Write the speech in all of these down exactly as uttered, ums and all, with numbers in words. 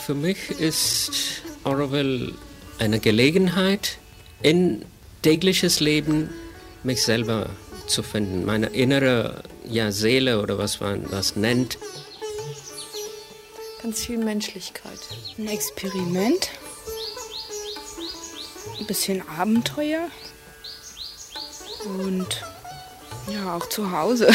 Für mich ist Auroville eine Gelegenheit, in tägliches Leben mich selber zu finden, meine innere ja, Seele oder was man das nennt. Ganz viel Menschlichkeit. Ein Experiment. Ein bisschen Abenteuer. Und ja, auch zu Hause.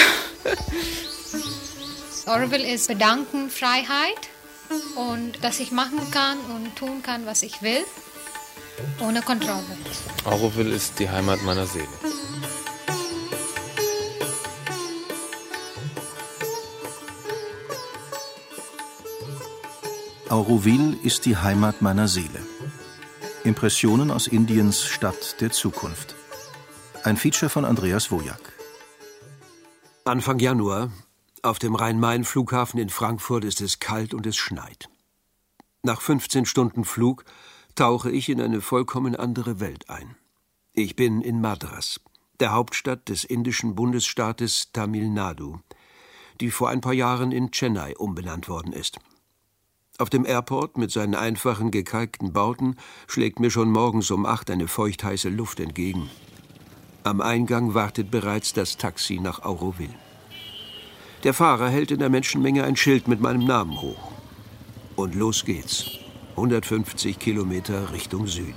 Auroville ist Gedankenfreiheit und dass ich machen kann und tun kann, was ich will, ohne Kontrolle. Auroville ist die Heimat meiner Seele. Auroville ist die Heimat meiner Seele. Impressionen aus Indiens Stadt der Zukunft. Ein Feature von Andreas Wojak. Anfang Januar. Auf dem Rhein-Main-Flughafen in Frankfurt ist es kalt und es schneit. Nach fünfzehn Stunden Flug tauche ich in eine vollkommen andere Welt ein. Ich bin in Madras, der Hauptstadt des indischen Bundesstaates Tamil Nadu, die vor ein paar Jahren in Chennai umbenannt worden ist. Auf dem Airport mit seinen einfachen, gekalkten Bauten schlägt mir schon morgens um acht eine feuchtheiße Luft entgegen. Am Eingang wartet bereits das Taxi nach Auroville. Der Fahrer hält in der Menschenmenge ein Schild mit meinem Namen hoch. Und los geht's. hundertfünfzig Kilometer Richtung Süden.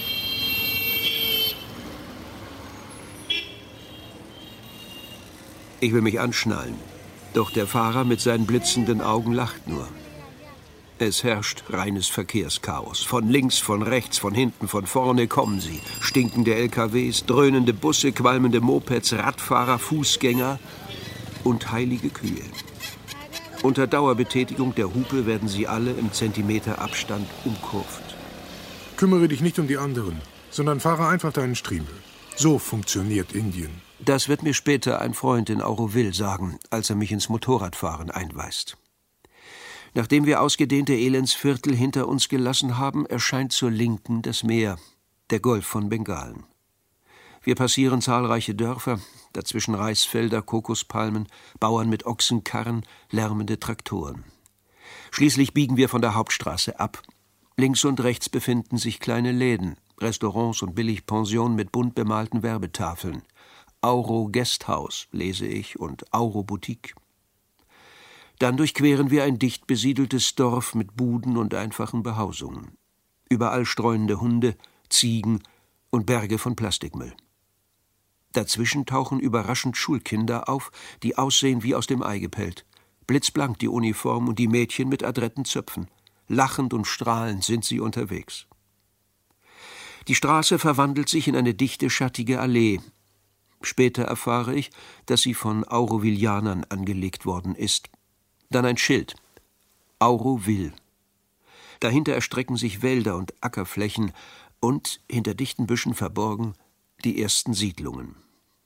Ich will mich anschnallen. Doch der Fahrer mit seinen blitzenden Augen lacht nur. Es herrscht reines Verkehrschaos. Von links, von rechts, von hinten, von vorne kommen sie. Stinkende L K Ws, dröhnende Busse, qualmende Mopeds, Radfahrer, Fußgänger und heilige Kühe. Unter Dauerbetätigung der Hupe werden sie alle im Zentimeter Abstand umkurvt. Kümmere dich nicht um die anderen, sondern fahre einfach deinen Striemel. So funktioniert Indien. Das wird mir später ein Freund in Auroville sagen, als er mich ins Motorradfahren einweist. Nachdem wir ausgedehnte Elendsviertel hinter uns gelassen haben, erscheint zur Linken das Meer, der Golf von Bengalen. Wir passieren zahlreiche Dörfer, dazwischen Reisfelder, Kokospalmen, Bauern mit Ochsenkarren, lärmende Traktoren. Schließlich biegen wir von der Hauptstraße ab. Links und rechts befinden sich kleine Läden, Restaurants und Billigpensionen mit bunt bemalten Werbetafeln. Auro Guesthouse, lese ich, und Auro Boutique. Dann durchqueren wir ein dicht besiedeltes Dorf mit Buden und einfachen Behausungen. Überall streunende Hunde, Ziegen und Berge von Plastikmüll. Dazwischen tauchen überraschend Schulkinder auf, die aussehen wie aus dem Ei gepellt. Blitzblank die Uniform und die Mädchen mit adretten Zöpfen. Lachend und strahlend sind sie unterwegs. Die Straße verwandelt sich in eine dichte, schattige Allee. Später erfahre ich, dass sie von Aurovillianern angelegt worden ist. Dann ein Schild. Auroville. Dahinter erstrecken sich Wälder und Ackerflächen und, hinter dichten Büschen verborgen, die ersten Siedlungen.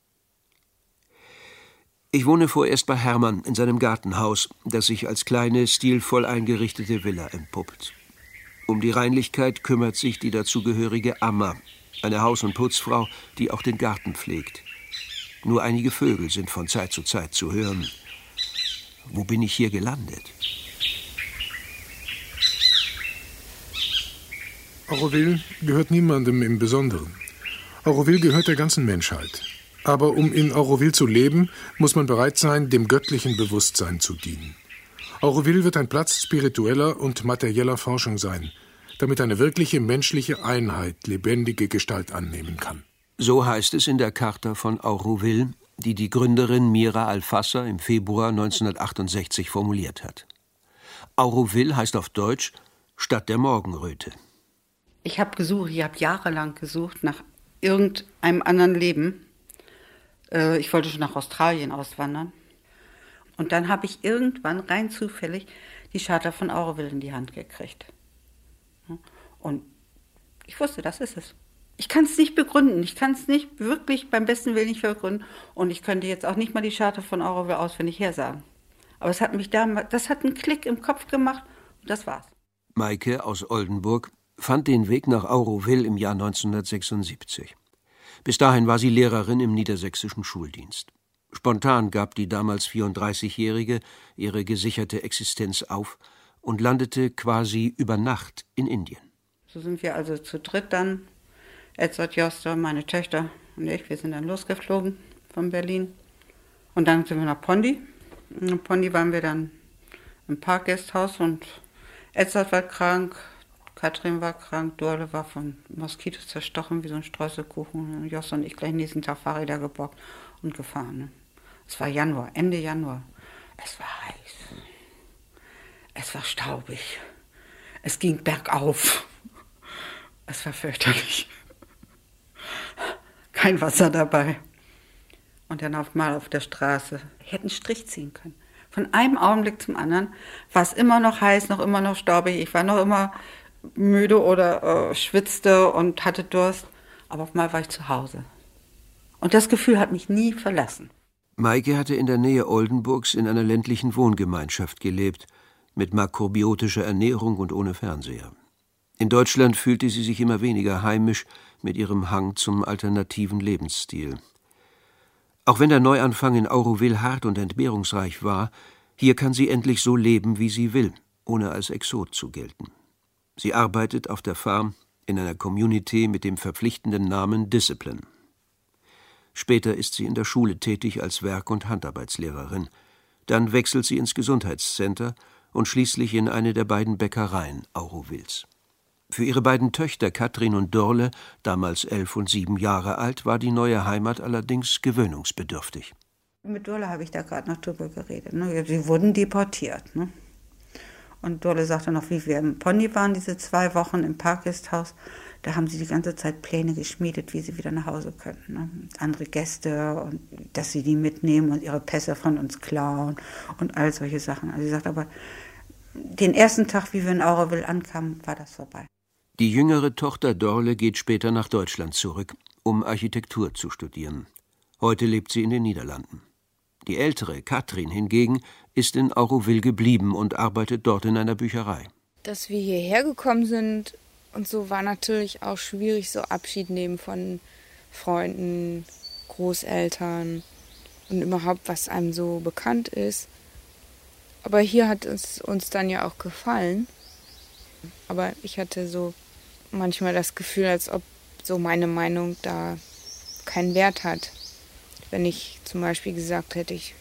Ich wohne vorerst bei Hermann in seinem Gartenhaus, das sich als kleine, stilvoll eingerichtete Villa entpuppt. Um die Reinlichkeit kümmert sich die dazugehörige Amma, eine Haus- und Putzfrau, die auch den Garten pflegt. Nur einige Vögel sind von Zeit zu Zeit zu hören. Wo bin ich hier gelandet? Auroville gehört niemandem im Besonderen. Auroville gehört der ganzen Menschheit. Aber um in Auroville zu leben, muss man bereit sein, dem göttlichen Bewusstsein zu dienen. Auroville wird ein Platz spiritueller und materieller Forschung sein, damit eine wirkliche menschliche Einheit lebendige Gestalt annehmen kann. So heißt es in der Charta von Auroville, die die Gründerin Mira Alfassa im Februar neunzehnhundertachtundsechzig formuliert hat. Auroville heißt auf Deutsch Stadt der Morgenröte. Ich habe gesucht, ich habe jahrelang gesucht nach irgendeinem anderen Leben. Ich wollte schon nach Australien auswandern. Und dann habe ich irgendwann rein zufällig die Charta von Auroville in die Hand gekriegt. Und ich wusste, das ist es. Ich kann es nicht begründen. Ich kann es nicht wirklich beim besten Willen nicht begründen. Und ich könnte jetzt auch nicht mal die Charta von Auroville auswendig hersagen. Aber es hat mich damals, das hat einen Klick im Kopf gemacht und das war's. Maike aus Oldenburg fand den Weg nach Auroville im Jahr neunzehnhundertsechsundsiebzig. Bis dahin war sie Lehrerin im niedersächsischen Schuldienst. Spontan gab die damals vierunddreißigjährige ihre gesicherte Existenz auf und landete quasi über Nacht in Indien. So sind wir also zu dritt dann, Edzard, Joster, meine Töchter und ich, wir sind dann losgeflogen von Berlin. Und dann sind wir nach Pondi. In Pondi waren wir dann im Parkgasthaus und Edzard war krank, Katrin war krank, Dorle war von Moskitos zerstochen wie so ein Streuselkuchen. Und Joster und ich gleich nächsten Tag Fahrräder geborgt und gefahren. Ne? Es war Januar, Ende Januar. Es war heiß. Es war staubig. Es ging bergauf. Es war fürchterlich. Kein Wasser dabei. Und dann auf mal auf der Straße. Ich hätte einen Strich ziehen können. Von einem Augenblick zum anderen war es immer noch heiß, noch immer noch staubig. Ich war noch immer müde oder äh, schwitzte und hatte Durst. Aber auf mal war ich zu Hause. Und das Gefühl hat mich nie verlassen. Maike hatte in der Nähe Oldenburgs in einer ländlichen Wohngemeinschaft gelebt, mit makrobiotischer Ernährung und ohne Fernseher. In Deutschland fühlte sie sich immer weniger heimisch mit ihrem Hang zum alternativen Lebensstil. Auch wenn der Neuanfang in Auroville hart und entbehrungsreich war, hier kann sie endlich so leben, wie sie will, ohne als Exot zu gelten. Sie arbeitet auf der Farm in einer Community mit dem verpflichtenden Namen Discipline. Später ist sie in der Schule tätig als Werk- und Handarbeitslehrerin. Dann wechselt sie ins Gesundheitscenter und schließlich in eine der beiden Bäckereien Aurovilles. Für ihre beiden Töchter Katrin und Dorle, damals elf und sieben Jahre alt, war die neue Heimat allerdings gewöhnungsbedürftig. Mit Dorle habe ich da gerade noch drüber geredet. Ne? Sie wurden deportiert. Ne? Und Dorle sagte noch, wie wir im Pony waren, diese zwei Wochen im Parkgasthaus, da haben sie die ganze Zeit Pläne geschmiedet, wie sie wieder nach Hause können. Ne? Andere Gäste und dass sie die mitnehmen und ihre Pässe von uns klauen und all solche Sachen. Also sie sagt aber, den ersten Tag, wie wir in Auroville ankamen, war das vorbei. Die jüngere Tochter Dorle geht später nach Deutschland zurück, um Architektur zu studieren. Heute lebt sie in den Niederlanden. Die ältere, Katrin hingegen, ist in Auroville geblieben und arbeitet dort in einer Bücherei. Dass wir hierher gekommen sind und so, war natürlich auch schwierig, so Abschied nehmen von Freunden, Großeltern und überhaupt, was einem so bekannt ist. Aber hier hat es uns dann ja auch gefallen. Aber ich hatte so manchmal das Gefühl, als ob so meine Meinung da keinen Wert hat. Wenn ich zum Beispiel gesagt hätte, ich,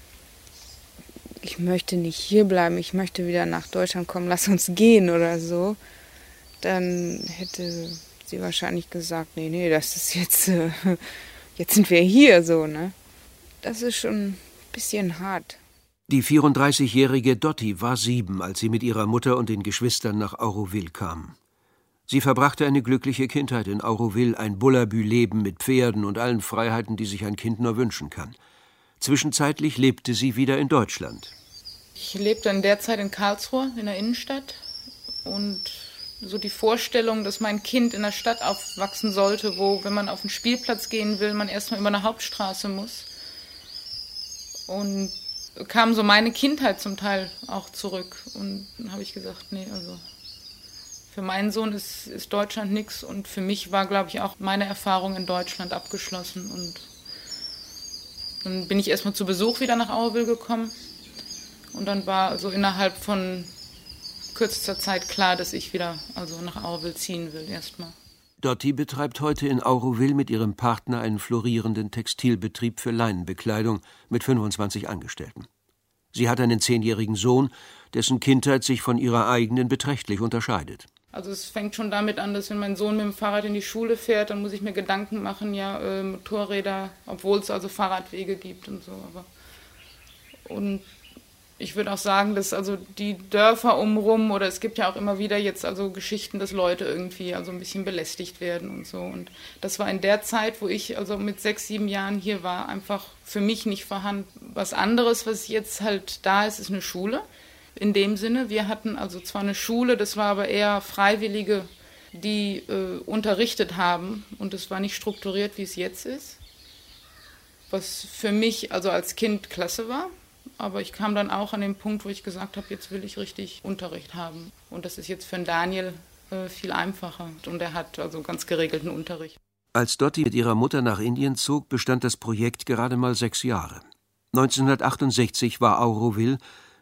ich möchte nicht hier bleiben, ich möchte wieder nach Deutschland kommen, lass uns gehen oder so, dann hätte sie wahrscheinlich gesagt, nee, nee, das ist jetzt, äh, jetzt sind wir hier so, ne? Das ist schon ein bisschen hart. Die vierunddreißigjährige Dotti war sieben, als sie mit ihrer Mutter und den Geschwistern nach Auroville kam. Sie verbrachte eine glückliche Kindheit in Auroville, ein Bullabü-Leben mit Pferden und allen Freiheiten, die sich ein Kind nur wünschen kann. Zwischenzeitlich lebte sie wieder in Deutschland. Ich lebte in der Zeit in Karlsruhe, in der Innenstadt. Und so die Vorstellung, dass mein Kind in der Stadt aufwachsen sollte, wo, wenn man auf den Spielplatz gehen will, man erstmal über eine Hauptstraße muss. Und kam so meine Kindheit zum Teil auch zurück. Und dann habe ich gesagt, nee, also für meinen Sohn ist, ist Deutschland nichts. Und für mich war, glaube ich, auch meine Erfahrung in Deutschland abgeschlossen. Und dann bin ich erstmal zu Besuch wieder nach Auroville gekommen. Und dann war so innerhalb von kürzester Zeit klar, dass ich wieder also nach Auroville ziehen will erstmal. Dotti betreibt heute in Auroville mit ihrem Partner einen florierenden Textilbetrieb für Leinenbekleidung mit fünfundzwanzig Angestellten. Sie hat einen zehnjährigen Sohn, dessen Kindheit sich von ihrer eigenen beträchtlich unterscheidet. Also es fängt schon damit an, dass wenn mein Sohn mit dem Fahrrad in die Schule fährt, dann muss ich mir Gedanken machen, ja, äh, Motorräder, obwohl es also Fahrradwege gibt und so. Aber und ich würde auch sagen, dass also die Dörfer umrum, oder es gibt ja auch immer wieder jetzt also Geschichten, dass Leute irgendwie also ein bisschen belästigt werden und so. Und das war in der Zeit, wo ich also mit sechs, sieben Jahren hier war, einfach für mich nicht vorhanden. Was anderes, was jetzt halt da ist, ist eine Schule. In dem Sinne, wir hatten also zwar eine Schule, das war aber eher Freiwillige, die äh, unterrichtet haben. Und es war nicht strukturiert, wie es jetzt ist. Was für mich also als Kind klasse war. Aber ich kam dann auch an den Punkt, wo ich gesagt habe, jetzt will ich richtig Unterricht haben. Und das ist jetzt für den Daniel äh, viel einfacher. Und er hat also ganz geregelten Unterricht. Als Dotti mit ihrer Mutter nach Indien zog, bestand das Projekt gerade mal sechs Jahre. neunzehnhundertachtundsechzig war Auroville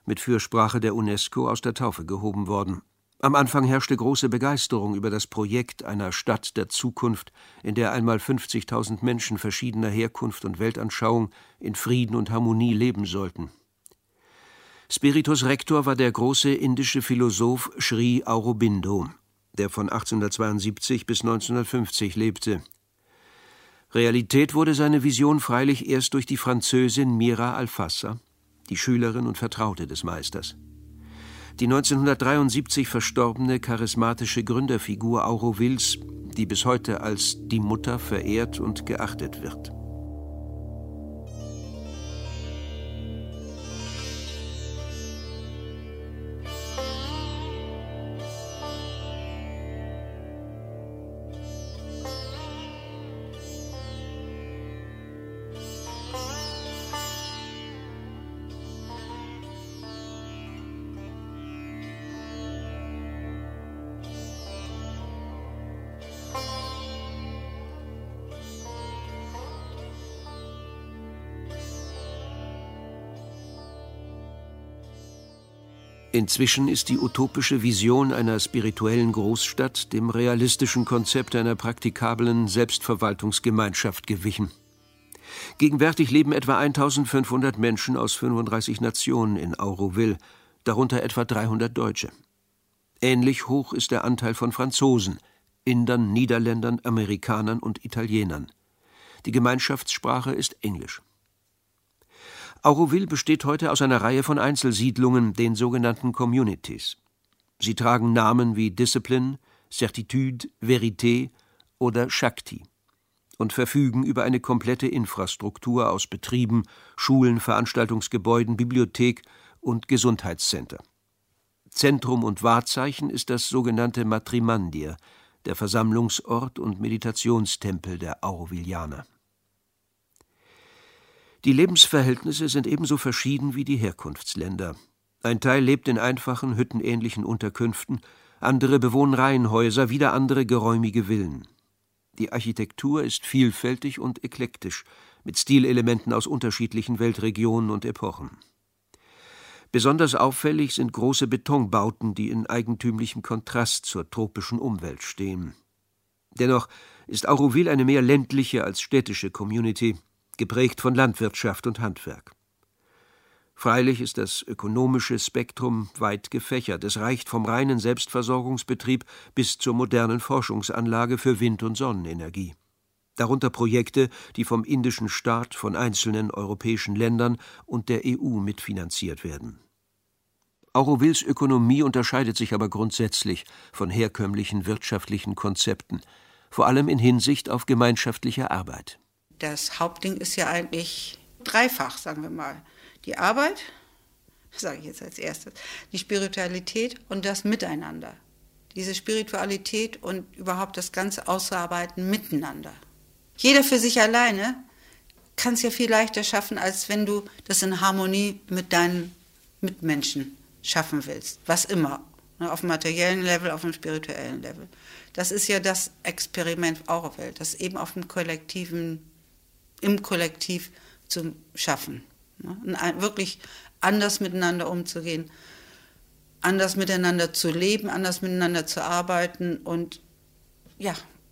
mit Fürsprache der UNESCO aus der Taufe gehoben worden. Am Anfang herrschte große Begeisterung über das Projekt einer Stadt der Zukunft, in der einmal fünfzigtausend Menschen verschiedener Herkunft und Weltanschauung in Frieden und Harmonie leben sollten. Spiritus Rector war der große indische Philosoph Sri Aurobindo, der von achtzehnhundertzweiundsiebzig bis neunzehnhundertfünfzig lebte. Realität wurde seine Vision freilich erst durch die Französin Mira Alfassa, die Schülerin und Vertraute des Meisters. Die neunzehnhundertdreiundsiebzig verstorbene charismatische Gründerfigur Aurovilles, die bis heute als die Mutter verehrt und geachtet wird. Inzwischen ist die utopische Vision einer spirituellen Großstadt dem realistischen Konzept einer praktikablen Selbstverwaltungsgemeinschaft gewichen. Gegenwärtig leben etwa eintausendfünfhundert Menschen aus fünfunddreißig Nationen in Auroville, darunter etwa dreihundert Deutsche. Ähnlich hoch ist der Anteil von Franzosen, Indern, Niederländern, Amerikanern und Italienern. Die Gemeinschaftssprache ist Englisch. Auroville besteht heute aus einer Reihe von Einzelsiedlungen, den sogenannten Communities. Sie tragen Namen wie Discipline, Certitude, Vérité oder Shakti und verfügen über eine komplette Infrastruktur aus Betrieben, Schulen, Veranstaltungsgebäuden, Bibliothek und Gesundheitscenter. Zentrum und Wahrzeichen ist das sogenannte Matrimandir, der Versammlungsort und Meditationstempel der Aurovillianer. Die Lebensverhältnisse sind ebenso verschieden wie die Herkunftsländer. Ein Teil lebt in einfachen, hüttenähnlichen Unterkünften, andere bewohnen Reihenhäuser, wieder andere geräumige Villen. Die Architektur ist vielfältig und eklektisch, mit Stilelementen aus unterschiedlichen Weltregionen und Epochen. Besonders auffällig sind große Betonbauten, die in eigentümlichem Kontrast zur tropischen Umwelt stehen. Dennoch ist Auroville eine mehr ländliche als städtische Community, geprägt von Landwirtschaft und Handwerk. Freilich ist das ökonomische Spektrum weit gefächert. Es reicht vom reinen Selbstversorgungsbetrieb bis zur modernen Forschungsanlage für Wind- und Sonnenenergie. Darunter Projekte, die vom indischen Staat, von einzelnen europäischen Ländern und der E U mitfinanziert werden. Aurovilles Ökonomie unterscheidet sich aber grundsätzlich von herkömmlichen wirtschaftlichen Konzepten, vor allem in Hinsicht auf gemeinschaftliche Arbeit. Das Hauptding ist ja eigentlich dreifach, sagen wir mal. Die Arbeit, sage ich jetzt als erstes, die Spiritualität und das Miteinander. Diese Spiritualität und überhaupt das ganze Ausarbeiten miteinander. Jeder für sich alleine kann es ja viel leichter schaffen, als wenn du das in Harmonie mit deinen Mitmenschen schaffen willst. Was immer. Auf dem materiellen Level, auf dem spirituellen Level. Das ist ja das Experiment Auroville, das eben auf dem kollektiven im Kollektiv zu schaffen. Wirklich anders miteinander umzugehen, anders miteinander zu leben, anders miteinander zu arbeiten und ja,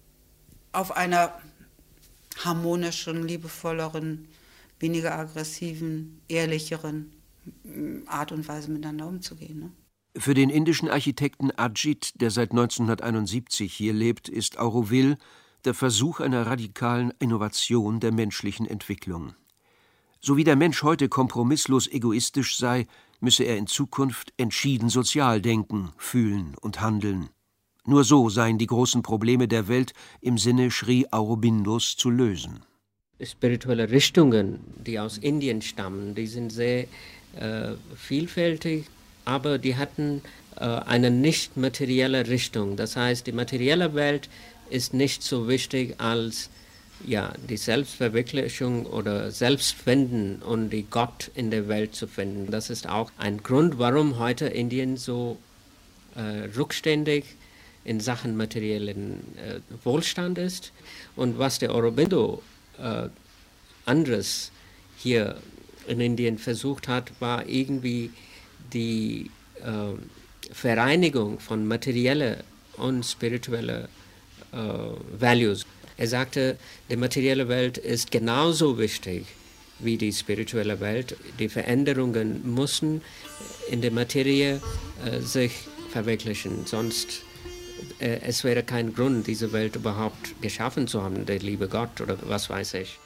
auf einer harmonischeren, liebevolleren, weniger aggressiven, ehrlicheren Art und Weise miteinander umzugehen. Ne? Für den indischen Architekten Ajit, der seit neunzehnhunderteinundsiebzig hier lebt, ist Auroville der Versuch einer radikalen Innovation der menschlichen Entwicklung. So wie der Mensch heute kompromisslos egoistisch sei, müsse er in Zukunft entschieden sozial denken, fühlen und handeln. Nur so seien die großen Probleme der Welt im Sinne Sri Aurobindos zu lösen. Spirituelle Richtungen, die aus Indien stammen, die sind sehr äh, vielfältig, aber die hatten äh, eine nicht materielle Richtung. Das heißt, die materielle Welt ist nicht so wichtig als ja, die Selbstverwirklichung oder Selbstfinden und die Gott in der Welt zu finden. Das ist auch ein Grund, warum heute Indien so äh, rückständig in Sachen materiellen äh, Wohlstand ist. Und was der Aurobindo äh, anderes hier in Indien versucht hat, war irgendwie die äh, Vereinigung von materieller und spiritueller äh, Values. Er sagte, die materielle Welt ist genauso wichtig wie die spirituelle Welt. Die Veränderungen müssen in der Materie äh, sich verwirklichen, sonst äh, es wäre kein Grund, diese Welt überhaupt geschaffen zu haben, der liebe Gott oder was weiß ich.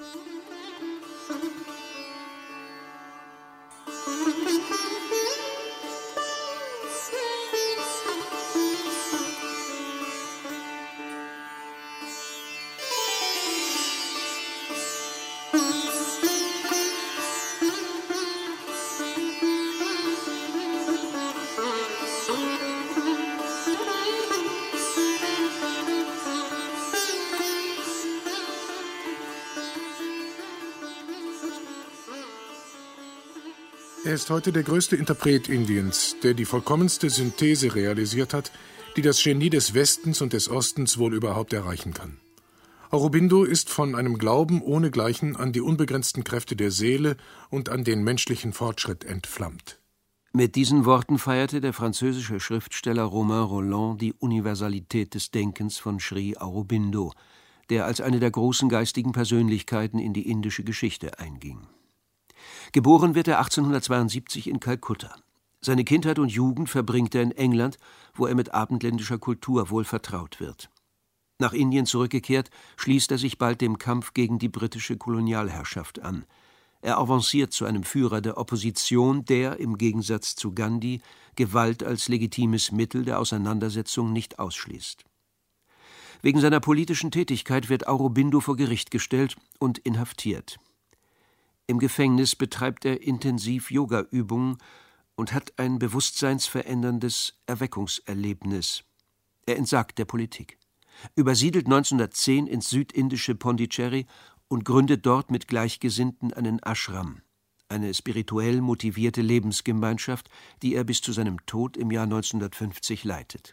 Er ist heute der größte Interpret Indiens, der die vollkommenste Synthese realisiert hat, die das Genie des Westens und des Ostens wohl überhaupt erreichen kann. Aurobindo ist von einem Glauben ohnegleichen an die unbegrenzten Kräfte der Seele und an den menschlichen Fortschritt entflammt. Mit diesen Worten feierte der französische Schriftsteller Romain Rolland die Universalität des Denkens von Sri Aurobindo, der als eine der großen geistigen Persönlichkeiten in die indische Geschichte einging. Geboren wird er achtzehnhundertzweiundsiebzig in Kalkutta. Seine Kindheit und Jugend verbringt er in England, wo er mit abendländischer Kultur wohl vertraut wird. Nach Indien zurückgekehrt, schließt er sich bald dem Kampf gegen die britische Kolonialherrschaft an. Er avanciert zu einem Führer der Opposition, der, im Gegensatz zu Gandhi, Gewalt als legitimes Mittel der Auseinandersetzung nicht ausschließt. Wegen seiner politischen Tätigkeit wird Aurobindo vor Gericht gestellt und inhaftiert. Im Gefängnis betreibt er intensiv Yoga-Übungen und hat ein bewusstseinsveränderndes Erweckungserlebnis. Er entsagt der Politik, übersiedelt neunzehnhundertzehn ins südindische Pondicherry und gründet dort mit Gleichgesinnten einen Ashram, eine spirituell motivierte Lebensgemeinschaft, die er bis zu seinem Tod im Jahr neunzehnhundertfünfzig leitet.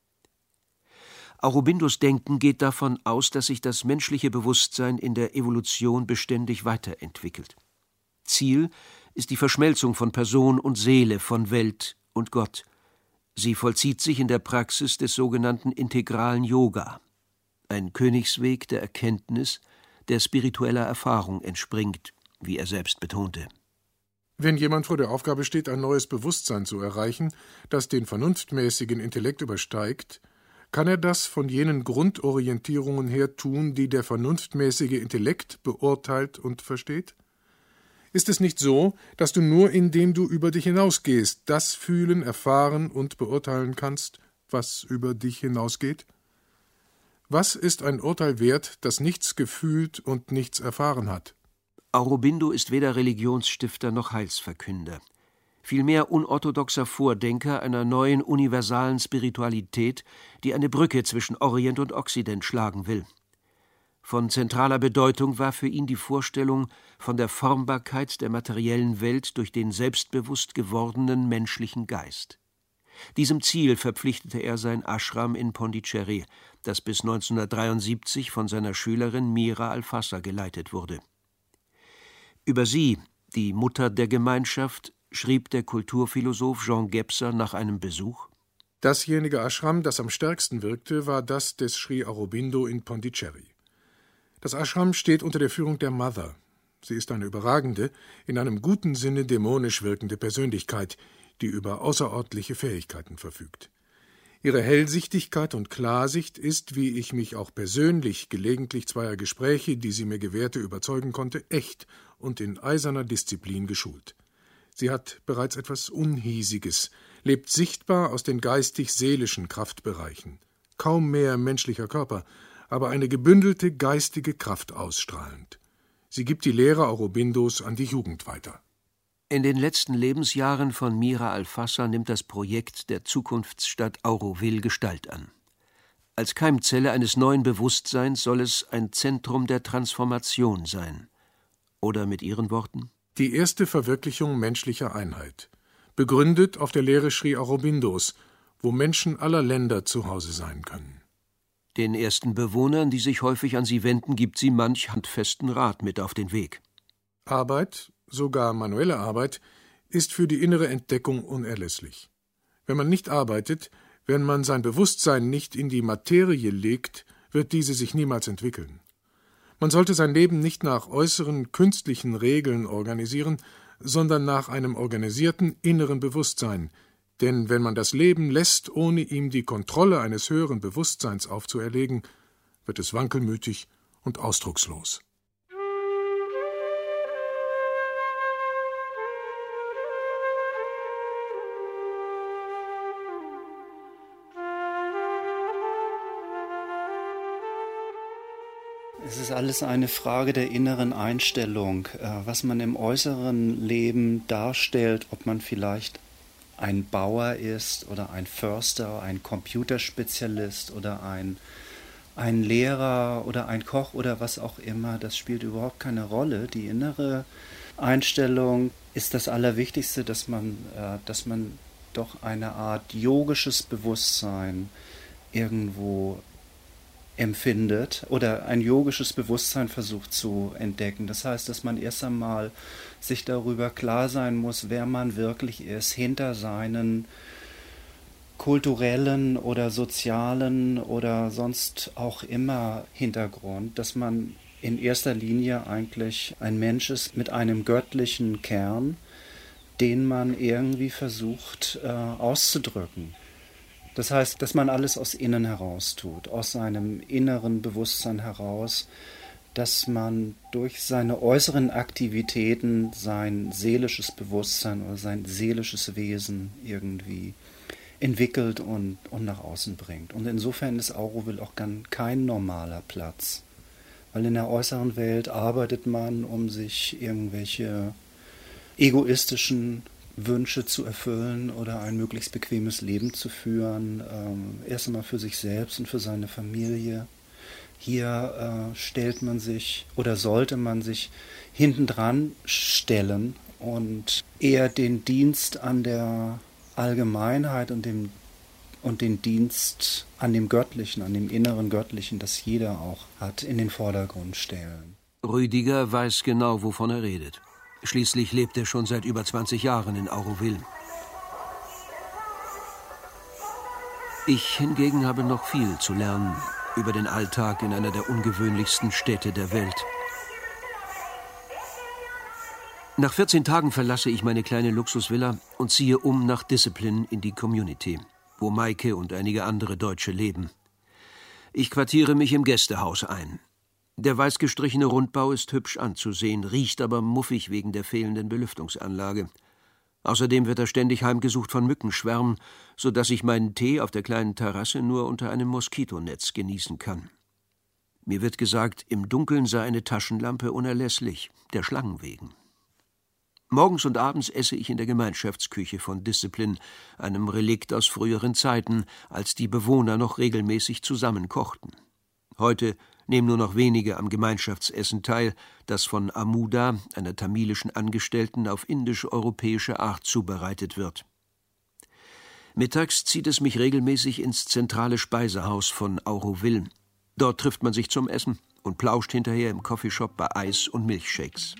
Aurobindos Denken geht davon aus, dass sich das menschliche Bewusstsein in der Evolution beständig weiterentwickelt. Ziel ist die Verschmelzung von Person und Seele, von Welt und Gott. Sie vollzieht sich in der Praxis des sogenannten integralen Yoga, ein Königsweg der Erkenntnis, der spiritueller Erfahrung entspringt, wie er selbst betonte. Wenn jemand vor der Aufgabe steht, ein neues Bewusstsein zu erreichen, das den vernunftmäßigen Intellekt übersteigt, kann er das von jenen Grundorientierungen her tun, die der vernunftmäßige Intellekt beurteilt und versteht? Ist es nicht so, dass du nur indem du über dich hinausgehst, das fühlen, erfahren und beurteilen kannst, was über dich hinausgeht? Was ist ein Urteil wert, das nichts gefühlt und nichts erfahren hat? Aurobindo ist weder Religionsstifter noch Heilsverkünder. Vielmehr unorthodoxer Vordenker einer neuen universalen Spiritualität, die eine Brücke zwischen Orient und Okzident schlagen will. Von zentraler Bedeutung war für ihn die Vorstellung von der Formbarkeit der materiellen Welt durch den selbstbewusst gewordenen menschlichen Geist. Diesem Ziel verpflichtete er sein Ashram in Pondicherry, das bis neunzehnhundertdreiundsiebzig von seiner Schülerin Mira Alfassa geleitet wurde. Über sie, die Mutter der Gemeinschaft, schrieb der Kulturphilosoph Jean Gebser nach einem Besuch: Dasjenige Ashram, das am stärksten wirkte, war das des Sri Aurobindo in Pondicherry. Das Ashram steht unter der Führung der Mother. Sie ist eine überragende, in einem guten Sinne dämonisch wirkende Persönlichkeit, die über außerordentliche Fähigkeiten verfügt. Ihre Hellsichtigkeit und Klarsicht ist, wie ich mich auch persönlich gelegentlich zweier Gespräche, die sie mir gewährte, überzeugen konnte, echt und in eiserner Disziplin geschult. Sie hat bereits etwas Unhiesiges, lebt sichtbar aus den geistig-seelischen Kraftbereichen. Kaum mehr menschlicher Körper, aber eine gebündelte geistige Kraft ausstrahlend. Sie gibt die Lehre Aurobindos an die Jugend weiter. In den letzten Lebensjahren von Mira Alfassa nimmt das Projekt der Zukunftsstadt Auroville Gestalt an. Als Keimzelle eines neuen Bewusstseins soll es ein Zentrum der Transformation sein. Oder mit ihren Worten: Die erste Verwirklichung menschlicher Einheit, begründet auf der Lehre Sri Aurobindos, wo Menschen aller Länder zu Hause sein können. Den ersten Bewohnern, die sich häufig an sie wenden, gibt sie manch handfesten Rat mit auf den Weg. Arbeit, sogar manuelle Arbeit, ist für die innere Entdeckung unerlässlich. Wenn man nicht arbeitet, wenn man sein Bewusstsein nicht in die Materie legt, wird diese sich niemals entwickeln. Man sollte sein Leben nicht nach äußeren, künstlichen Regeln organisieren, sondern nach einem organisierten inneren Bewusstsein. Denn wenn man das Leben lässt, ohne ihm die Kontrolle eines höheren Bewusstseins aufzuerlegen, wird es wankelmütig und ausdruckslos. Es ist alles eine Frage der inneren Einstellung, was man im äußeren Leben darstellt, ob man vielleicht ein Bauer ist oder ein Förster, ein Computerspezialist oder ein, ein Lehrer oder ein Koch oder was auch immer, das spielt überhaupt keine Rolle. Die innere Einstellung ist das Allerwichtigste, dass man, dass man doch eine Art yogisches Bewusstsein irgendwo empfindet oder ein yogisches Bewusstsein versucht zu entdecken. Das heißt, dass man erst einmal sich darüber klar sein muss, wer man wirklich ist, hinter seinen kulturellen oder sozialen oder sonst auch immer Hintergrund, dass man in erster Linie eigentlich ein Mensch ist mit einem göttlichen Kern, den man irgendwie versucht äh, auszudrücken. Das heißt, dass man alles aus innen heraus tut, aus seinem inneren Bewusstsein heraus, dass man durch seine äußeren Aktivitäten sein seelisches Bewusstsein oder sein seelisches Wesen irgendwie entwickelt und, und nach außen bringt. Und insofern ist Auroville auch kein normaler Platz, weil in der äußeren Welt arbeitet man, um sich irgendwelche egoistischen Wünsche zu erfüllen oder ein möglichst bequemes Leben zu führen, ähm, erst einmal für sich selbst und für seine Familie. Hier äh, stellt man sich oder sollte man sich hintendran stellen und eher den Dienst an der Allgemeinheit und, dem, und den Dienst an dem Göttlichen, an dem inneren Göttlichen, das jeder auch hat, in den Vordergrund stellen. Rüdiger weiß genau, wovon er redet. Schließlich lebt er schon seit über zwanzig Jahren in Auroville. Ich hingegen habe noch viel zu lernen über den Alltag in einer der ungewöhnlichsten Städte der Welt. Nach vierzehn Tagen verlasse ich meine kleine Luxusvilla und ziehe um nach Discipline in die Community, wo Maike und einige andere Deutsche leben. Ich quartiere mich im Gästehaus ein. Der weiß gestrichene Rundbau ist hübsch anzusehen, riecht aber muffig wegen der fehlenden Belüftungsanlage. Außerdem wird er ständig heimgesucht von Mückenschwärmen, so dass ich meinen Tee auf der kleinen Terrasse nur unter einem Moskitonetz genießen kann. Mir wird gesagt, im Dunkeln sei eine Taschenlampe unerlässlich, der Schlangen wegen. Morgens und abends esse ich in der Gemeinschaftsküche von Discipline, einem Relikt aus früheren Zeiten, als die Bewohner noch regelmäßig zusammen kochten. Heute nehmen nur noch wenige am Gemeinschaftsessen teil, das von Amuda, einer tamilischen Angestellten, auf indisch-europäische Art zubereitet wird. Mittags zieht es mich regelmäßig ins zentrale Speisehaus von Auroville. Dort trifft man sich zum Essen und plauscht hinterher im Coffeeshop bei Eis und Milchshakes.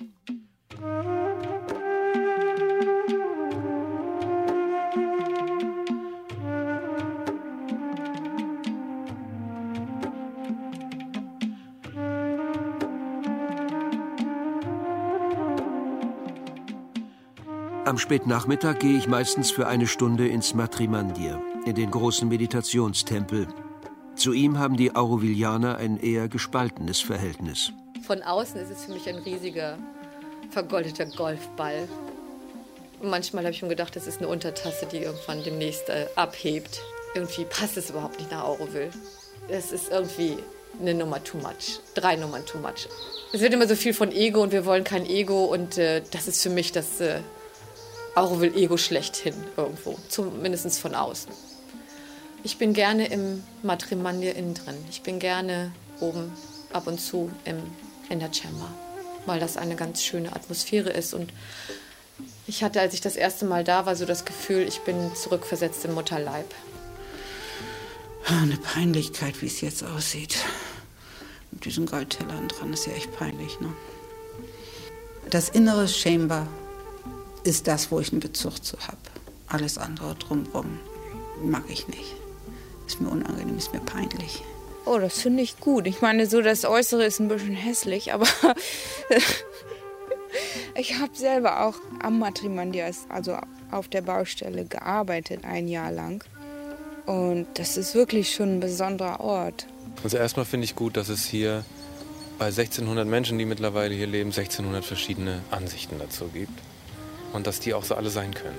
Am Spätnachmittag gehe ich meistens für eine Stunde ins Matrimandir, in den großen Meditationstempel. Zu ihm haben die Aurovillianer ein eher gespaltenes Verhältnis. Von außen ist es für mich ein riesiger, vergoldeter Golfball. Und manchmal habe ich mir gedacht, das ist eine Untertasse, die irgendwann demnächst äh, abhebt. Irgendwie passt es überhaupt nicht nach Auroville. Es ist irgendwie eine Nummer too much, drei Nummern too much. Es wird immer so viel von Ego und wir wollen kein Ego und äh, das ist für mich das äh, Auroville-Ego schlechthin irgendwo, zumindest von außen. Ich bin gerne im Matrimandir innen drin. Ich bin gerne oben ab und zu im, in der Chamber, weil das eine ganz schöne Atmosphäre ist. Und ich hatte, als ich das erste Mal da war, so das Gefühl, ich bin zurückversetzt im Mutterleib. Eine Peinlichkeit, wie es jetzt aussieht. Mit diesen Goldtellern dran, ist ja echt peinlich, ne? Das innere Chamber ist das, wo ich einen Bezug zu habe. Alles andere drumherum mag ich nicht. Ist mir unangenehm, ist mir peinlich. Oh, das finde ich gut. Ich meine, so das Äußere ist ein bisschen hässlich, aber ich habe selber auch am Matrimandias, also auf der Baustelle, gearbeitet, ein Jahr lang. Und das ist wirklich schon ein besonderer Ort. Also erstmal finde ich gut, dass es hier bei sechzehnhundert Menschen, die mittlerweile hier leben, sechzehnhundert verschiedene Ansichten dazu gibt. Und dass die auch so alle sein können.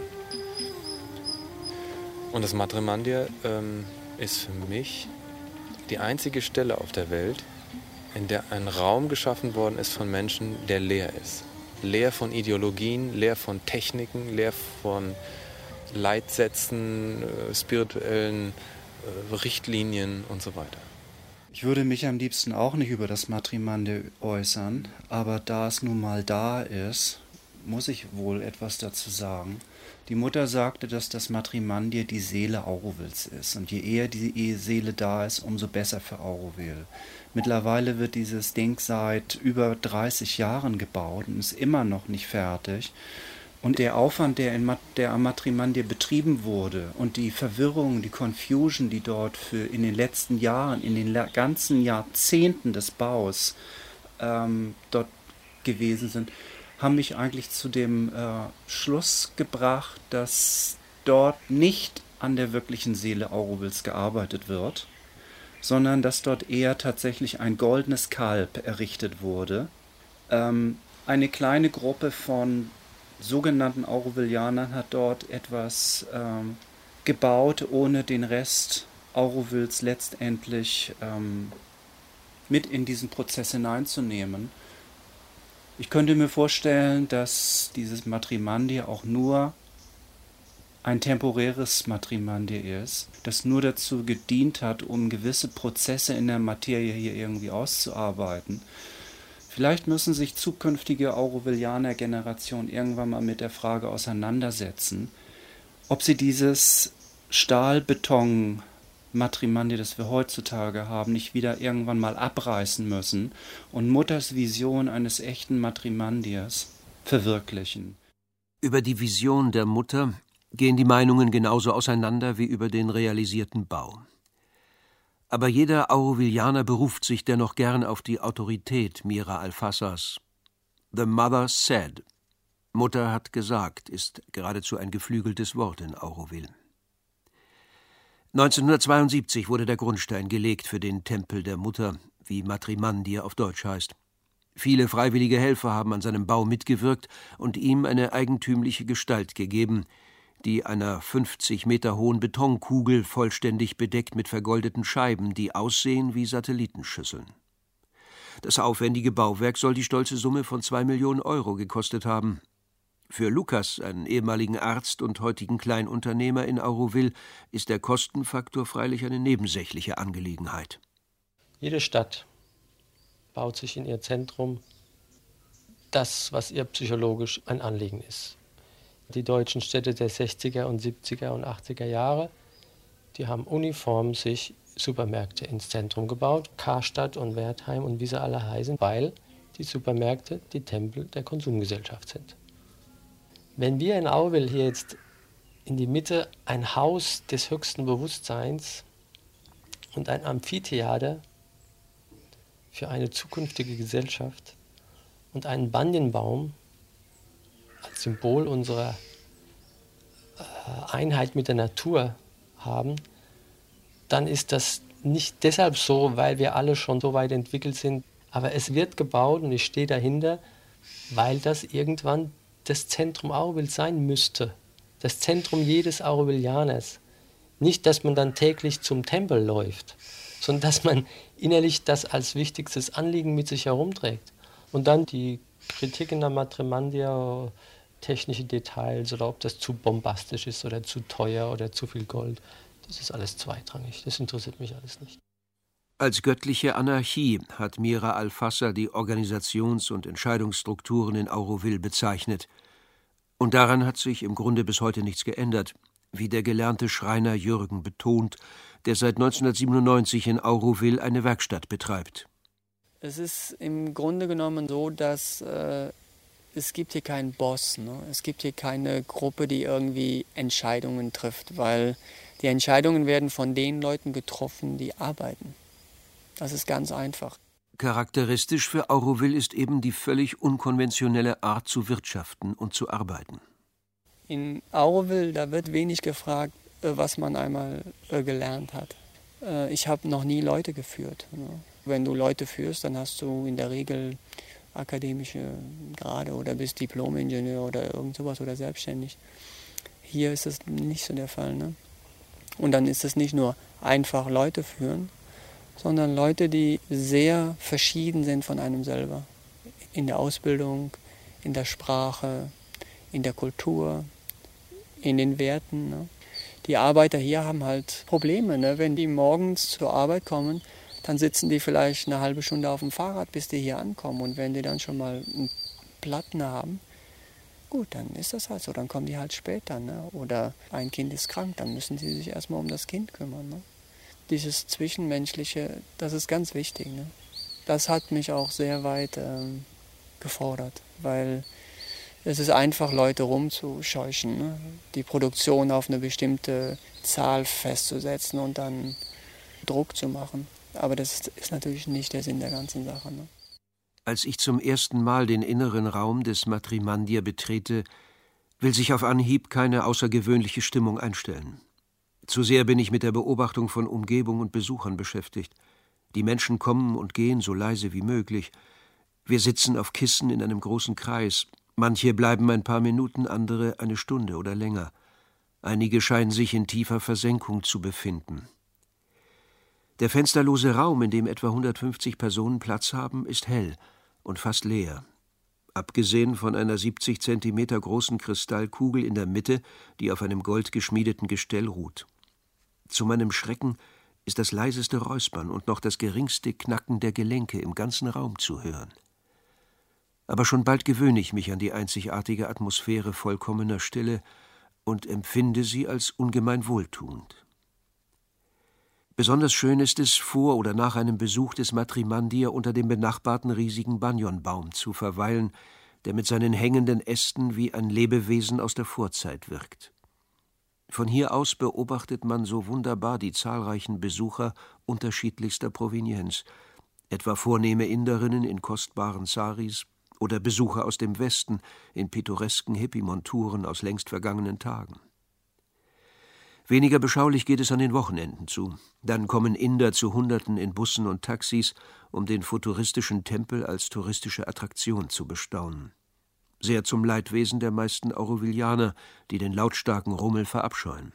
Und das Matrimandia ähm, ist für mich die einzige Stelle auf der Welt, in der ein Raum geschaffen worden ist von Menschen, der leer ist. Leer von Ideologien, leer von Techniken, leer von Leitsätzen, äh, spirituellen äh, Richtlinien und so weiter. Ich würde mich am liebsten auch nicht über das Matrimandia äußern, aber da es nun mal da ist, muss ich wohl etwas dazu sagen. Die Mutter sagte, dass das Matrimandia die Seele Aurovils ist. Und je eher die Seele da ist, umso besser für Aurovil. Mittlerweile wird dieses Ding seit über dreißig Jahren gebaut und ist immer noch nicht fertig. Und der Aufwand, der, in, der am Matrimandia betrieben wurde und die Verwirrung, die Confusion, die dort für in den letzten Jahren, in den ganzen Jahrzehnten des Baus ähm, dort gewesen sind, haben mich eigentlich zu dem äh, Schluss gebracht, dass dort nicht an der wirklichen Seele Aurovils gearbeitet wird, sondern dass dort eher tatsächlich ein goldenes Kalb errichtet wurde. Ähm, eine kleine Gruppe von sogenannten Aurovilianern hat dort etwas ähm, gebaut, ohne den Rest Aurovils letztendlich ähm, mit in diesen Prozess hineinzunehmen. Ich könnte mir vorstellen, dass dieses Matrimandia auch nur ein temporäres Matrimandia ist, das nur dazu gedient hat, um gewisse Prozesse in der Materie hier irgendwie auszuarbeiten. Vielleicht müssen sich zukünftige Aurovilianer-Generationen irgendwann mal mit der Frage auseinandersetzen, ob sie dieses Stahlbeton Matrimandia, das wir heutzutage haben, nicht wieder irgendwann mal abreißen müssen und Mutters Vision eines echten Matrimandias verwirklichen. Über die Vision der Mutter gehen die Meinungen genauso auseinander wie über den realisierten Bau. Aber jeder Aurovilianer beruft sich dennoch gern auf die Autorität Mira Alfassas. The Mother said. Mutter hat gesagt, ist geradezu ein geflügeltes Wort in Auroville. neunzehnhundertzweiundsiebzig wurde der Grundstein gelegt für den Tempel der Mutter, wie Matrimandia auf Deutsch heißt. Viele freiwillige Helfer haben an seinem Bau mitgewirkt und ihm eine eigentümliche Gestalt gegeben, die einer fünfzig Meter hohen Betonkugel vollständig bedeckt mit vergoldeten Scheiben, die aussehen wie Satellitenschüsseln. Das aufwendige Bauwerk soll die stolze Summe von zwei Millionen Euro gekostet haben. Für Lukas, einen ehemaligen Arzt und heutigen Kleinunternehmer in Auroville, ist der Kostenfaktor freilich eine nebensächliche Angelegenheit. Jede Stadt baut sich in ihr Zentrum das, was ihr psychologisch ein Anliegen ist. Die deutschen Städte der sechziger und siebziger und achtziger Jahre, die haben uniform sich Supermärkte ins Zentrum gebaut, Karstadt und Wertheim und wie sie alle heißen, weil die Supermärkte die Tempel der Konsumgesellschaft sind. Wenn wir in Auroville hier jetzt in die Mitte ein Haus des höchsten Bewusstseins und ein Amphitheater für eine zukünftige Gesellschaft und einen Banyanbaum als Symbol unserer Einheit mit der Natur haben, dann ist das nicht deshalb so, weil wir alle schon so weit entwickelt sind, aber es wird gebaut und ich stehe dahinter, weil das irgendwann das Zentrum Aurovilles sein müsste. Das Zentrum jedes Aurovillianers. Nicht, dass man dann täglich zum Tempel läuft, sondern dass man innerlich das als wichtigstes Anliegen mit sich herumträgt. Und dann die Kritiken der Matrimandia, technische Details oder ob das zu bombastisch ist oder zu teuer oder zu viel Gold, das ist alles zweitrangig. Das interessiert mich alles nicht. Als göttliche Anarchie hat Mira Alfassa die Organisations- und Entscheidungsstrukturen in Auroville bezeichnet. Und daran hat sich im Grunde bis heute nichts geändert, wie der gelernte Schreiner Jürgen betont, der seit neunzehnhundertsiebenundneunzig in Auroville eine Werkstatt betreibt. Es ist im Grunde genommen so, dass äh, es gibt hier keinen Boss, ne? Es gibt hier keine Gruppe, die irgendwie Entscheidungen trifft, weil die Entscheidungen werden von den Leuten getroffen, die arbeiten. Das ist ganz einfach. Charakteristisch für Auroville ist eben die völlig unkonventionelle Art zu wirtschaften und zu arbeiten. In Auroville, da wird wenig gefragt, was man einmal gelernt hat. Ich habe noch nie Leute geführt. Wenn du Leute führst, dann hast du in der Regel akademische Grade oder bist Diplom-Ingenieur oder irgend sowas oder selbstständig. Hier ist das nicht so der Fall. Ne? Und dann ist es nicht nur einfach Leute führen, sondern Leute, die sehr verschieden sind von einem selber. In der Ausbildung, in der Sprache, in der Kultur, in den Werten. Ne? Die Arbeiter hier haben halt Probleme. Ne? Wenn die morgens zur Arbeit kommen, dann sitzen die vielleicht eine halbe Stunde auf dem Fahrrad, bis die hier ankommen. Und wenn die dann schon mal einen Platten haben, gut, dann ist das halt so. Dann kommen die halt später. Ne? Oder ein Kind ist krank, dann müssen sie sich erstmal um das Kind kümmern. Ne? Dieses Zwischenmenschliche, das ist ganz wichtig. Ne? Das hat mich auch sehr weit ähm, gefordert, weil es ist einfach, Leute rumzuscheuchen, ne? Die Produktion auf eine bestimmte Zahl festzusetzen und dann Druck zu machen. Aber das ist natürlich nicht der Sinn der ganzen Sache. Ne? Als ich zum ersten Mal den inneren Raum des Matrimandia betrete, will sich auf Anhieb keine außergewöhnliche Stimmung einstellen. Zu sehr bin ich mit der Beobachtung von Umgebung und Besuchern beschäftigt. Die Menschen kommen und gehen so leise wie möglich. Wir sitzen auf Kissen in einem großen Kreis. Manche bleiben ein paar Minuten, andere eine Stunde oder länger. Einige scheinen sich in tiefer Versenkung zu befinden. Der fensterlose Raum, in dem etwa hundertfünfzig Personen Platz haben, ist hell und fast leer. Abgesehen von einer siebzig Zentimeter großen Kristallkugel in der Mitte, die auf einem goldgeschmiedeten Gestell ruht. Zu meinem Schrecken ist das leiseste Räuspern und noch das geringste Knacken der Gelenke im ganzen Raum zu hören. Aber schon bald gewöhne ich mich an die einzigartige Atmosphäre vollkommener Stille und empfinde sie als ungemein wohltuend. Besonders schön ist es, vor oder nach einem Besuch des Matrimandia unter dem benachbarten riesigen Banyanbaum zu verweilen, der mit seinen hängenden Ästen wie ein Lebewesen aus der Vorzeit wirkt. Von hier aus beobachtet man so wunderbar die zahlreichen Besucher unterschiedlichster Provenienz, etwa vornehme Inderinnen in kostbaren Saris oder Besucher aus dem Westen in pittoresken Hippie-Monturen aus längst vergangenen Tagen. Weniger beschaulich geht es an den Wochenenden zu. Dann kommen Inder zu Hunderten in Bussen und Taxis, um den futuristischen Tempel als touristische Attraktion zu bestaunen. Sehr zum Leidwesen der meisten Aurovillianer, die den lautstarken Rummel verabscheuen.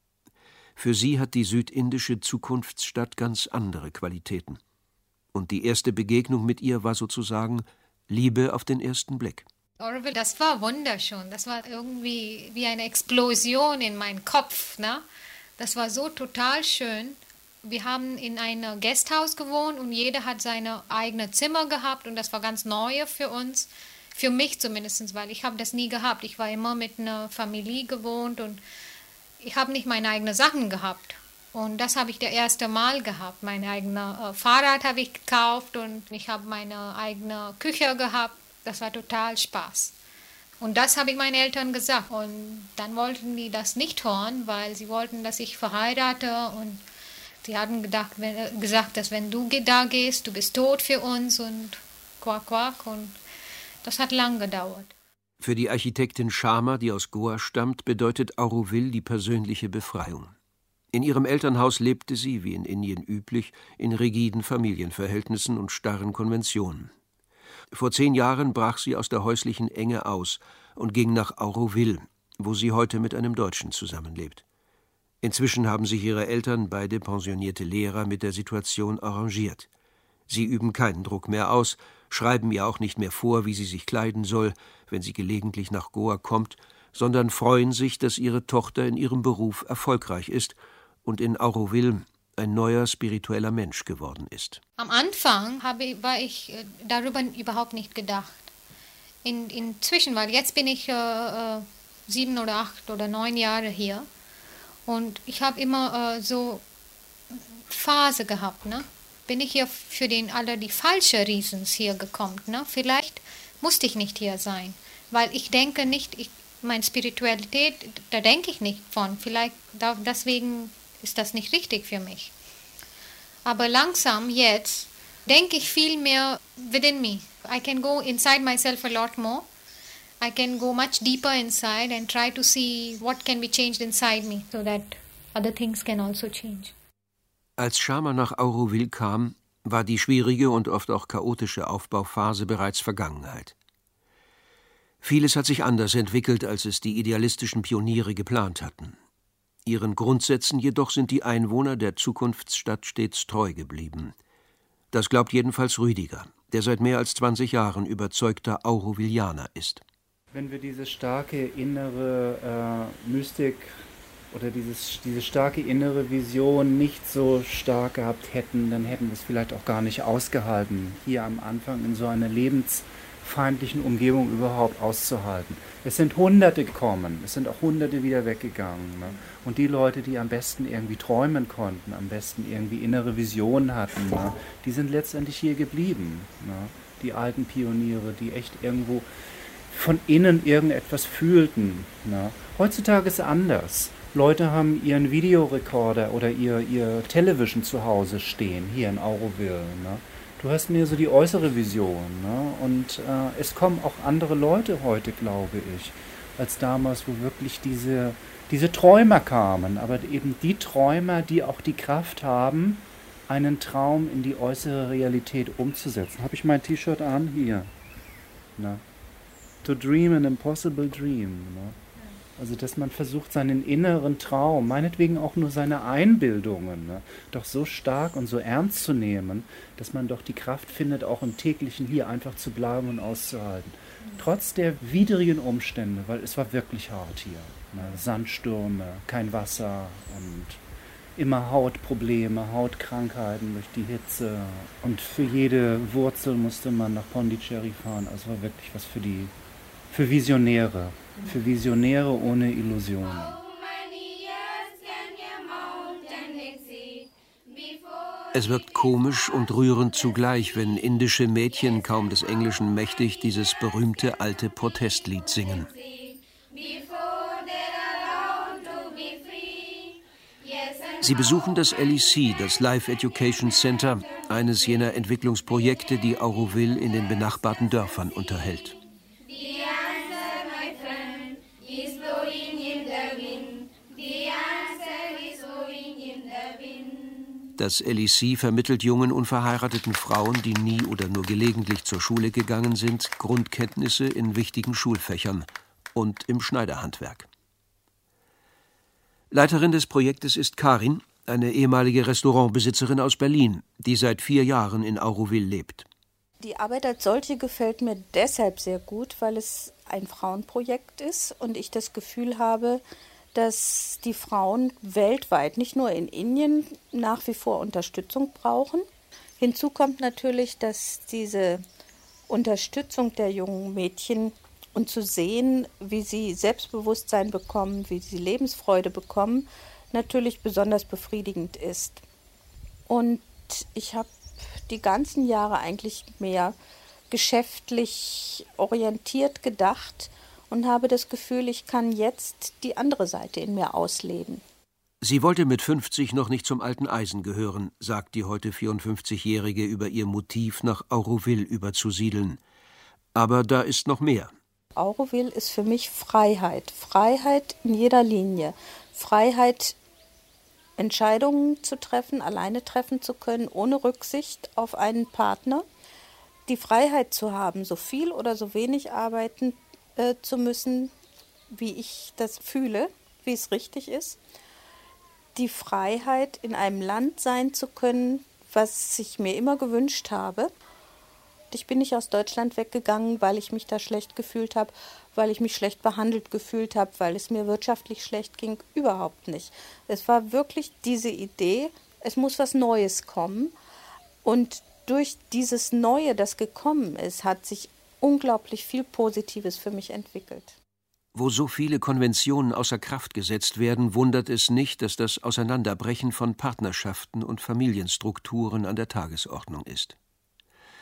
Für sie hat die südindische Zukunftsstadt ganz andere Qualitäten. Und die erste Begegnung mit ihr war sozusagen Liebe auf den ersten Blick. Auroville, das war wunderschön. Das war irgendwie wie eine Explosion in meinem Kopf. Ne? Das war so total schön. Wir haben in einem Gasthaus gewohnt und jeder hat seine eigene Zimmer gehabt und das war ganz neu für uns. Für mich zumindest, weil ich habe das nie gehabt. Ich war immer mit einer Familie gewohnt und ich habe nicht meine eigenen Sachen gehabt. Und das habe ich das erste Mal gehabt. Mein eigenes äh, Fahrrad habe ich gekauft und ich habe meine eigene Küche gehabt. Das war total Spaß. Und das habe ich meinen Eltern gesagt. Und dann wollten die das nicht hören, weil sie wollten, dass ich verheirate. Und sie hatten gedacht, wenn, gesagt, dass wenn du da gehst, du bist tot für uns und quack, quack. Und das hat lang gedauert. Für die Architektin Sharma, die aus Goa stammt, bedeutet Auroville die persönliche Befreiung. In ihrem Elternhaus lebte sie, wie in Indien üblich, in rigiden Familienverhältnissen und starren Konventionen. Vor zehn Jahren brach sie aus der häuslichen Enge aus und ging nach Auroville, wo sie heute mit einem Deutschen zusammenlebt. Inzwischen haben sich ihre Eltern, beide pensionierte Lehrer, mit der Situation arrangiert. Sie üben keinen Druck mehr aus, schreiben ihr auch nicht mehr vor, wie sie sich kleiden soll, wenn sie gelegentlich nach Goa kommt, sondern freuen sich, dass ihre Tochter in ihrem Beruf erfolgreich ist und in Auroville ein neuer spiritueller Mensch geworden ist. Am Anfang habe, war ich darüber überhaupt nicht gedacht. In, inzwischen, weil jetzt bin ich äh, sieben oder acht oder neun Jahre hier und ich habe immer äh, so Phase gehabt, ne? Bin ich hier für den alle die falschen Reasons hier gekommen, ne? Vielleicht musste ich nicht hier sein, weil ich denke nicht, ich, meine Spiritualität, da denke ich nicht von, vielleicht da, deswegen ist das nicht richtig für mich. Aber langsam jetzt denke ich viel mehr within me. I can go inside myself a lot more. I can go much deeper inside and try to see what can be changed inside me so that other things can also change. Als Sharma nach Auroville kam, war die schwierige und oft auch chaotische Aufbauphase bereits Vergangenheit. Vieles hat sich anders entwickelt, als es die idealistischen Pioniere geplant hatten. Ihren Grundsätzen jedoch sind die Einwohner der Zukunftsstadt stets treu geblieben. Das glaubt jedenfalls Rüdiger, der seit mehr als zwanzig Jahren überzeugter Aurovillianer ist. Wenn wir diese starke innere äh, Mystik oder dieses, diese starke innere Vision nicht so stark gehabt hätten, dann hätten wir es vielleicht auch gar nicht ausgehalten, hier am Anfang in so einer lebensfeindlichen Umgebung überhaupt auszuhalten. Es sind Hunderte gekommen, es sind auch Hunderte wieder weggegangen. Ne? Und die Leute, die am besten irgendwie träumen konnten, am besten irgendwie innere Visionen hatten, ne? Die sind letztendlich hier geblieben. Ne? Die alten Pioniere, die echt irgendwo von innen irgendetwas fühlten. Ne? Heutzutage ist es anders. Leute haben ihren Videorekorder oder ihr, ihr Television zu Hause stehen, hier in Auroville. Ne? Du hast mehr so die äußere Vision. Ne? Und äh, es kommen auch andere Leute heute, glaube ich, als damals, wo wirklich diese, diese Träumer kamen. Aber eben die Träumer, die auch die Kraft haben, einen Traum in die äußere Realität umzusetzen. Habe ich mein T-Shirt an? Hier. Ne? To dream an impossible dream. Ne? Also, dass man versucht, seinen inneren Traum, meinetwegen auch nur seine Einbildungen, ne, doch so stark und so ernst zu nehmen, dass man doch die Kraft findet, auch im täglichen hier einfach zu bleiben und auszuhalten. Trotz der widrigen Umstände, weil es war wirklich hart hier. Ne, Sandstürme, kein Wasser und immer Hautprobleme, Hautkrankheiten durch die Hitze. Und für jede Wurzel musste man nach Pondicherry fahren. Also war wirklich was für die, für Visionäre. Für Visionäre ohne Illusionen. Es wirkt komisch und rührend zugleich, wenn indische Mädchen, kaum des Englischen mächtig, dieses berühmte alte Protestlied singen. Sie besuchen das L E C, das Life Education Center, eines jener Entwicklungsprojekte, die Auroville in den benachbarten Dörfern unterhält. Das L E C vermittelt jungen unverheirateten Frauen, die nie oder nur gelegentlich zur Schule gegangen sind, Grundkenntnisse in wichtigen Schulfächern und im Schneiderhandwerk. Leiterin des Projektes ist Karin, eine ehemalige Restaurantbesitzerin aus Berlin, die seit vier Jahren in Auroville lebt. Die Arbeit als solche gefällt mir deshalb sehr gut, weil es ein Frauenprojekt ist und ich das Gefühl habe, dass die Frauen weltweit, nicht nur in Indien, nach wie vor Unterstützung brauchen. Hinzu kommt natürlich, dass diese Unterstützung der jungen Mädchen und zu sehen, wie sie Selbstbewusstsein bekommen, wie sie Lebensfreude bekommen, natürlich besonders befriedigend ist. Und ich habe die ganzen Jahre eigentlich mehr geschäftlich orientiert gedacht und habe das Gefühl, ich kann jetzt die andere Seite in mir ausleben. Sie wollte mit fünfzig noch nicht zum alten Eisen gehören, sagt die heute vierundfünfzigjährige über ihr Motiv, nach Auroville überzusiedeln. Aber da ist noch mehr. Auroville ist für mich Freiheit. Freiheit in jeder Linie. Freiheit, Entscheidungen zu treffen, alleine treffen zu können, ohne Rücksicht auf einen Partner. Die Freiheit zu haben, so viel oder so wenig arbeiten äh, zu müssen, wie ich das fühle, wie es richtig ist. Die Freiheit, in einem Land sein zu können, was ich mir immer gewünscht habe. Ich bin nicht aus Deutschland weggegangen, weil ich mich da schlecht gefühlt habe, weil ich mich schlecht behandelt gefühlt habe, weil es mir wirtschaftlich schlecht ging. Überhaupt nicht. Es war wirklich diese Idee, es muss was Neues kommen. Und durch dieses Neue, das gekommen ist, hat sich unglaublich viel Positives für mich entwickelt. Wo so viele Konventionen außer Kraft gesetzt werden, wundert es nicht, dass das Auseinanderbrechen von Partnerschaften und Familienstrukturen an der Tagesordnung ist.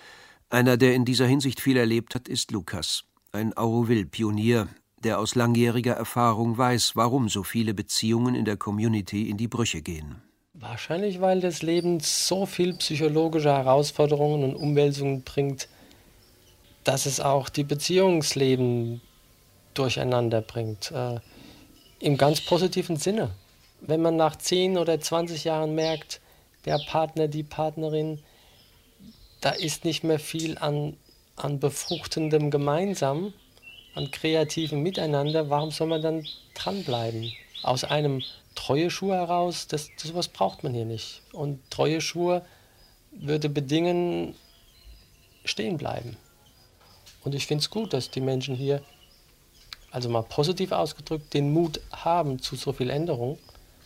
Einer, der in dieser Hinsicht viel erlebt hat, ist Lukas, ein Auroville-Pionier, der aus langjähriger Erfahrung weiß, warum so viele Beziehungen in der Community in die Brüche gehen. Wahrscheinlich, weil das Leben so viel psychologische Herausforderungen und Umwälzungen bringt, dass es auch die Beziehungsleben durcheinander bringt. Äh, Im ganz positiven Sinne. Wenn man nach zehn oder zwanzig Jahren merkt, der Partner, die Partnerin, da ist nicht mehr viel an, an befruchtendem Gemeinsam, an kreativem Miteinander, warum soll man dann dranbleiben? Aus einem Treueschwur heraus, das, das sowas braucht man hier nicht. Und Treueschwur würde bedingen, stehen bleiben. Und ich finde es gut, dass die Menschen hier, also mal positiv ausgedrückt, den Mut haben zu so viel Änderung.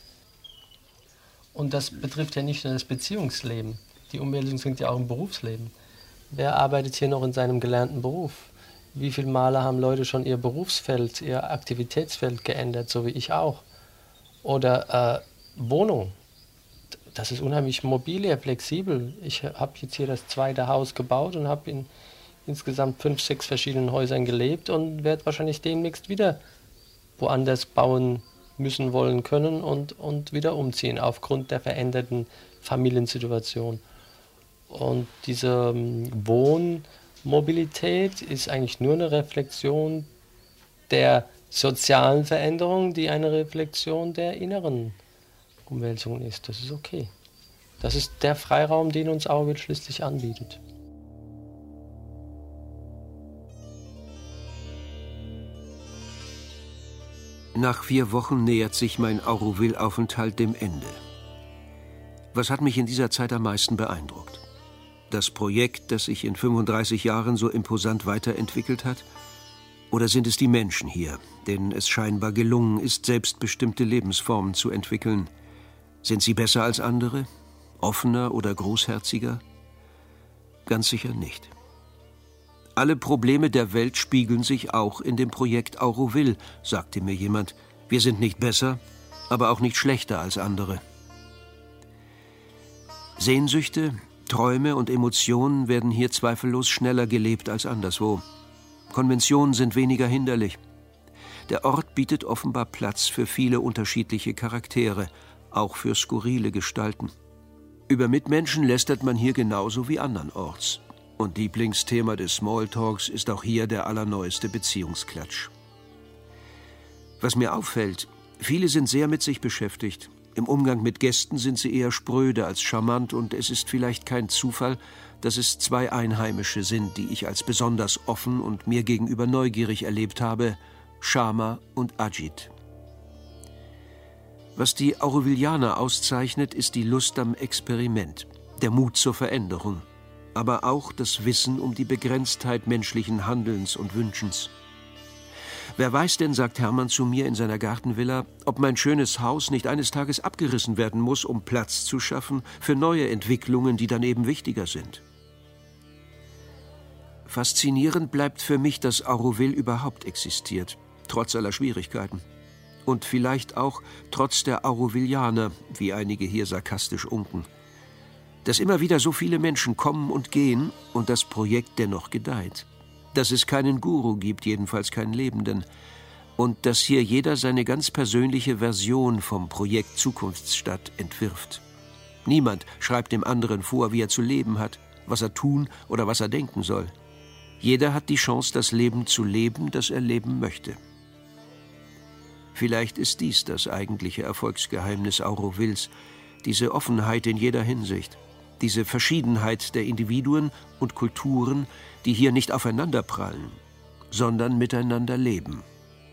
Und das betrifft ja nicht nur das Beziehungsleben. Die Umwälzung sind ja auch im Berufsleben. Wer arbeitet hier noch in seinem gelernten Beruf? Wie viele Male haben Leute schon ihr Berufsfeld, ihr Aktivitätsfeld geändert, so wie ich auch? Oder äh, Wohnung. Das ist unheimlich mobil, flexibel. Ich habe jetzt hier das zweite Haus gebaut und habe in insgesamt fünf, sechs verschiedenen Häusern gelebt und werde wahrscheinlich demnächst wieder woanders bauen müssen, wollen, können und, und wieder umziehen aufgrund der veränderten Familiensituation. Und diese ähm, Wohnmobilität ist eigentlich nur eine Reflexion der sozialen Veränderung, die eine Reflexion der inneren Umwälzungen ist. Das ist okay. Das ist der Freiraum, den uns Auroville schließlich anbietet. Nach vier Wochen nähert sich mein Auroville-Aufenthalt dem Ende. Was hat mich in dieser Zeit am meisten beeindruckt? Das Projekt, das sich in fünfunddreißig Jahren so imposant weiterentwickelt hat? Oder sind es die Menschen hier, denen es scheinbar gelungen ist, selbstbestimmte Lebensformen zu entwickeln? Sind sie besser als andere? Offener oder großherziger? Ganz sicher nicht. Alle Probleme der Welt spiegeln sich auch in dem Projekt Auroville, sagte mir jemand. Wir sind nicht besser, aber auch nicht schlechter als andere. Sehnsüchte, Träume und Emotionen werden hier zweifellos schneller gelebt als anderswo. Konventionen sind weniger hinderlich. Der Ort bietet offenbar Platz für viele unterschiedliche Charaktere, auch für skurrile Gestalten. Über Mitmenschen lästert man hier genauso wie andernorts. Und Lieblingsthema des Smalltalks ist auch hier der allerneueste Beziehungsklatsch. Was mir auffällt, viele sind sehr mit sich beschäftigt. Im Umgang mit Gästen sind sie eher spröde als charmant und es ist vielleicht kein Zufall, dass es zwei Einheimische sind, die ich als besonders offen und mir gegenüber neugierig erlebt habe, Sharma und Ajit. Was die Aurovillianer auszeichnet, ist die Lust am Experiment, der Mut zur Veränderung, aber auch das Wissen um die Begrenztheit menschlichen Handelns und Wünschens. Wer weiß denn, sagt Hermann zu mir in seiner Gartenvilla, ob mein schönes Haus nicht eines Tages abgerissen werden muss, um Platz zu schaffen für neue Entwicklungen, die dann eben wichtiger sind. Faszinierend bleibt für mich, dass Auroville überhaupt existiert, trotz aller Schwierigkeiten. Und vielleicht auch trotz der Aurovillianer, wie einige hier sarkastisch unken. Dass immer wieder so viele Menschen kommen und gehen und das Projekt dennoch gedeiht. Dass es keinen Guru gibt, jedenfalls keinen Lebenden. Und dass hier jeder seine ganz persönliche Version vom Projekt Zukunftsstadt entwirft. Niemand schreibt dem anderen vor, wie er zu leben hat, was er tun oder was er denken soll. Jeder hat die Chance, das Leben zu leben, das er leben möchte. Vielleicht ist dies das eigentliche Erfolgsgeheimnis Aurovilles, diese Offenheit in jeder Hinsicht, diese Verschiedenheit der Individuen und Kulturen, die hier nicht aufeinanderprallen, sondern miteinander leben.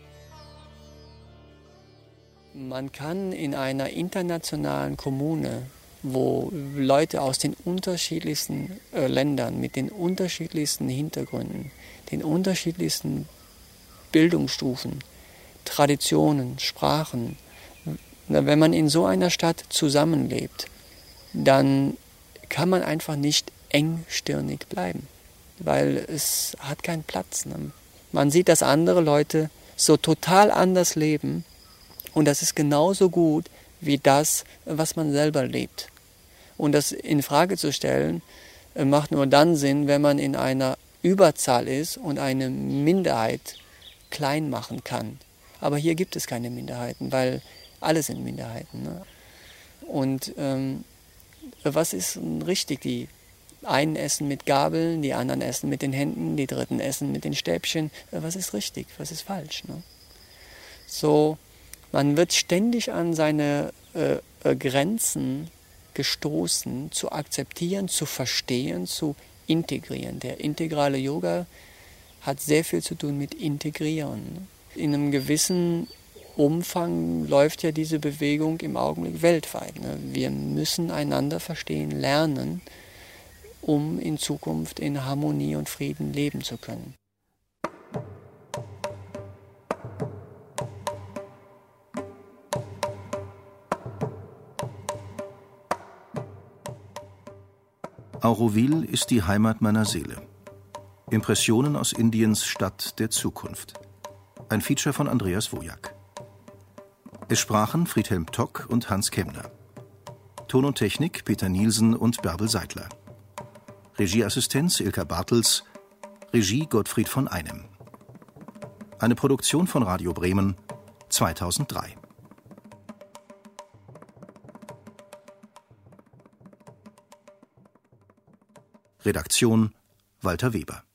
Man kann in einer internationalen Kommune, wo Leute aus den unterschiedlichsten äh, Ländern mit den unterschiedlichsten Hintergründen, den unterschiedlichsten Bildungsstufen, Traditionen, Sprachen, wenn man in so einer Stadt zusammenlebt, dann kann man einfach nicht engstirnig bleiben, weil es hat keinen Platz. Ne? Man sieht, dass andere Leute so total anders leben und das ist genauso gut wie das, was man selber lebt. Und das in Frage zu stellen, macht nur dann Sinn, wenn man in einer Überzahl ist und eine Minderheit klein machen kann. Aber hier gibt es keine Minderheiten, weil alle sind Minderheiten. Ne? Und ähm, was ist richtig? Die einen essen mit Gabeln, die anderen essen mit den Händen, die dritten essen mit den Stäbchen. Was ist richtig? Was ist falsch? Ne? So, man wird ständig an seine äh, äh, Grenzen gestoßen, zu akzeptieren, zu verstehen, zu integrieren. Der integrale Yoga hat sehr viel zu tun mit Integrieren. In einem gewissen Umfang läuft ja diese Bewegung im Augenblick weltweit. Ne? Wir müssen einander verstehen, lernen, um in Zukunft in Harmonie und Frieden leben zu können. Auroville ist die Heimat meiner Seele. Impressionen aus Indiens Stadt der Zukunft. Ein Feature von Andreas Wojak. Es sprachen Friedhelm Tock und Hans Kemner. Ton und Technik Peter Nielsen und Bärbel Seidler. Regieassistenz Ilka Bartels. Regie Gottfried von Einem. Eine Produktion von Radio Bremen zweitausenddrei. Redaktion Walter Weber.